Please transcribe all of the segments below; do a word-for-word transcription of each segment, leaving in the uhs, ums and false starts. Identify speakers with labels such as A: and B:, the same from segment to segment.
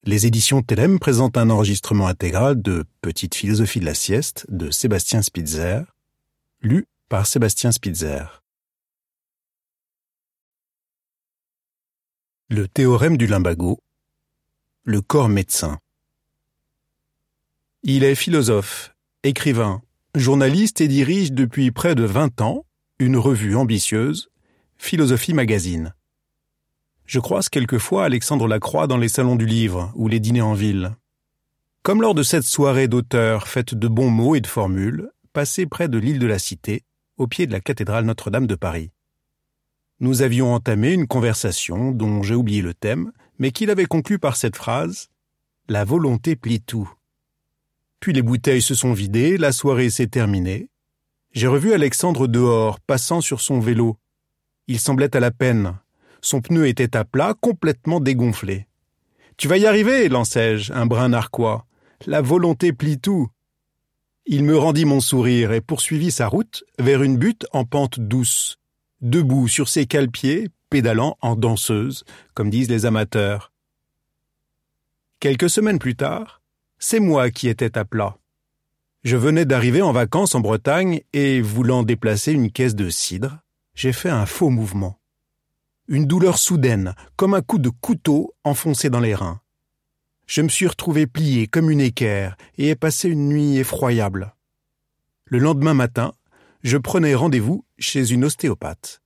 A: Les éditions Telem présentent un enregistrement intégral de Petite philosophie de la sieste de Sébastien Spitzer, lu par Sébastien Spitzer. Le théorème du lumbago, le corps médecin. Il est philosophe, écrivain, journaliste et dirige depuis près de vingt ans une revue ambitieuse, Philosophie Magazine. Je croise quelquefois Alexandre Lacroix dans les salons du livre ou les dîners en ville. Comme lors de cette soirée d'auteurs faite de bons mots et de formules, passée près de l'île de la Cité, au pied de la cathédrale Notre-Dame de Paris. Nous avions entamé une conversation dont j'ai oublié le thème, mais qu'il avait conclu par cette phrase « La volonté plie tout ». Puis les bouteilles se sont vidées, la soirée s'est terminée. J'ai revu Alexandre dehors, passant sur son vélo. Il semblait à la peine. Son pneu était à plat, complètement dégonflé. « Tu vas y arriver !» lançai-je, un brin narquois. « La volonté plie tout !» Il me rendit mon sourire et poursuivit sa route vers une butte en pente douce, debout sur ses cale-pieds, pédalant en danseuse, comme disent les amateurs. Quelques semaines plus tard, c'est moi qui étais à plat. Je venais d'arriver en vacances en Bretagne et, voulant déplacer une caisse de cidre, j'ai fait un faux mouvement. Une douleur soudaine, comme un coup de couteau enfoncé dans les reins. Je me suis retrouvé plié comme une équerre et ai passé une nuit effroyable. Le lendemain matin, je prenais rendez-vous chez une ostéopathe.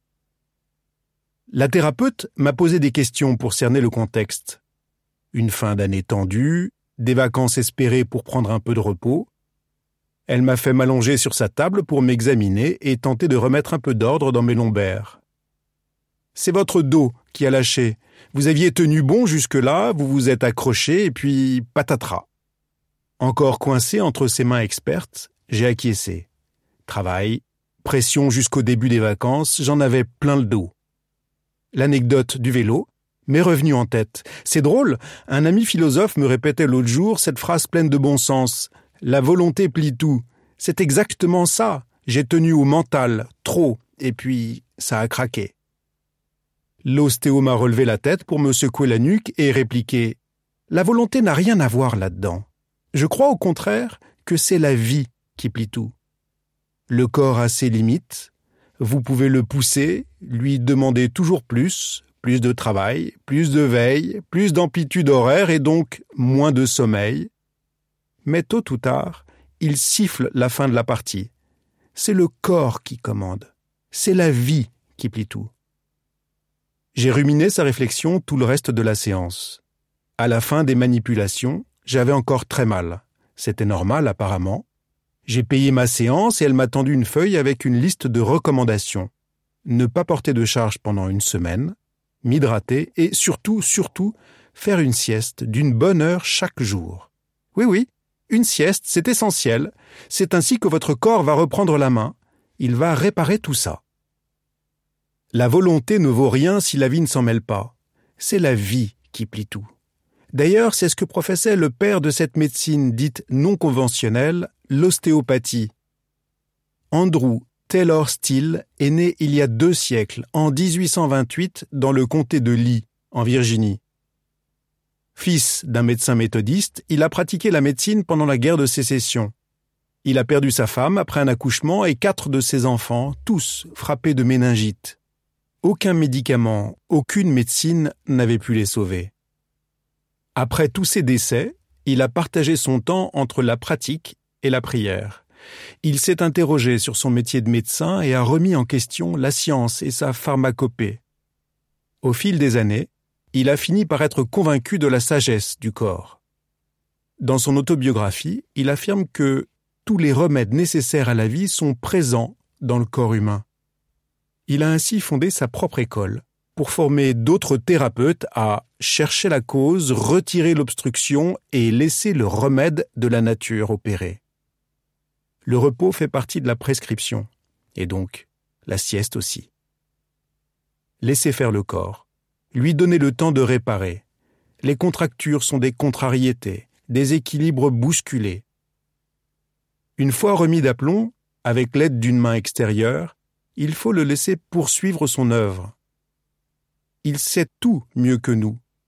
A: La thérapeute m'a posé des questions pour cerner le contexte. Une fin d'année tendue, des vacances espérées pour prendre un peu de repos. Elle m'a fait m'allonger sur sa table pour m'examiner et tenter de remettre un peu d'ordre dans mes lombaires. C'est votre dos qui a lâché. Vous aviez tenu bon jusque-là, vous vous êtes accroché et puis patatras. Encore coincé entre ses mains expertes, j'ai acquiescé. Travail, pression jusqu'au début des vacances, j'en avais plein le dos. L'anecdote du vélo m'est revenue en tête. C'est drôle, un ami philosophe me répétait l'autre jour cette phrase pleine de bon sens. La volonté plie tout. C'est exactement ça. J'ai tenu au mental, trop, et puis ça a craqué. L'ostéo m'a relevé la tête pour me secouer la nuque et répliquer « La volonté n'a rien à voir là-dedans. Je crois au contraire que c'est la vie qui plie tout. Le corps a ses limites. Vous pouvez le pousser, lui demander toujours plus, plus de travail, plus de veille, plus d'amplitude horaire et donc moins de sommeil. Mais tôt ou tard, il siffle la fin de la partie. C'est le corps qui commande. C'est la vie qui plie tout. » J'ai ruminé sa réflexion tout le reste de la séance. À la fin des manipulations, j'avais encore très mal. C'était normal, apparemment. J'ai payé ma séance et elle m'a tendu une feuille avec une liste de recommandations. Ne pas porter de charge pendant une semaine, m'hydrater et surtout, surtout, faire une sieste d'une bonne heure chaque jour. Oui, oui, une sieste, c'est essentiel. C'est ainsi que votre corps va reprendre la main. Il va réparer tout ça. La volonté ne vaut rien si la vie ne s'en mêle pas. C'est la vie qui plie tout. D'ailleurs, c'est ce que professait le père de cette médecine dite non conventionnelle, l'ostéopathie. Andrew Taylor Still est né il y a deux siècles, en dix-huit cent vingt-huit, dans le comté de Lee, en Virginie. Fils d'un médecin méthodiste, il a pratiqué la médecine pendant la guerre de sécession. Il a perdu sa femme après un accouchement et quatre de ses enfants, tous frappés de méningite. Aucun médicament, aucune médecine n'avait pu les sauver. Après tous ces décès, il a partagé son temps entre la pratique et la prière. Il s'est interrogé sur son métier de médecin et a remis en question la science et sa pharmacopée. Au fil des années, il a fini par être convaincu de la sagesse du corps. Dans son autobiographie, il affirme que tous les remèdes nécessaires à la vie sont présents dans le corps humain. Il a ainsi fondé sa propre école pour former d'autres thérapeutes à chercher la cause, retirer l'obstruction et laisser le remède de la nature opérer. Le repos fait partie de la prescription, et donc la sieste aussi. Laisser faire le corps, lui donner le temps de réparer. Les contractures sont des contrariétés, des équilibres bousculés. Une fois remis d'aplomb, avec l'aide d'une main extérieure, il faut le laisser poursuivre son œuvre. Il sait tout mieux que nous,